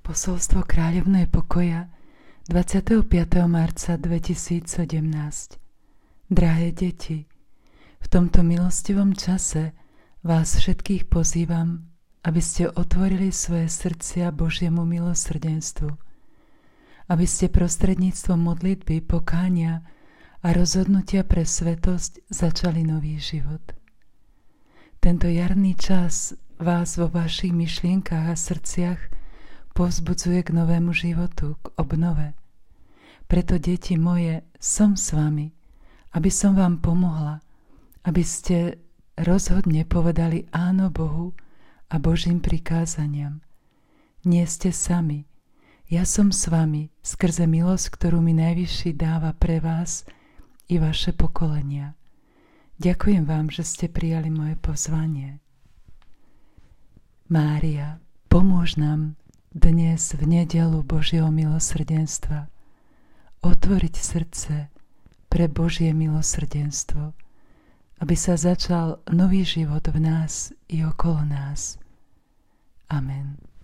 Posolstvo Kráľovnej pokoja 25. marca 2017. Drahé deti, v tomto milostivom čase vás všetkých pozývam, aby ste otvorili svoje srdcia Božiemu milosrdenstvu, aby ste prostredníctvom modlitby, pokánia a rozhodnutia pre svetosť začali nový život. Tento jarný čas vás vo vašich myšlienkach a srdciach povzbudzuje k novému životu, k obnove. Preto, deti moje, som s vami, aby som vám pomohla, aby ste rozhodne povedali áno Bohu a Božím prikázaniam. Nie ste sami, ja som s vami skrze milosť, ktorú mi Najvyšší dáva pre vás i vaše pokolenia. Ďakujem vám, že ste prijali moje pozvanie. Mária, pomôž nám dnes v nedeľu Božieho milosrdenstva otvoriť srdce pre Božie milosrdenstvo, aby sa začal nový život v nás i okolo nás. Amen.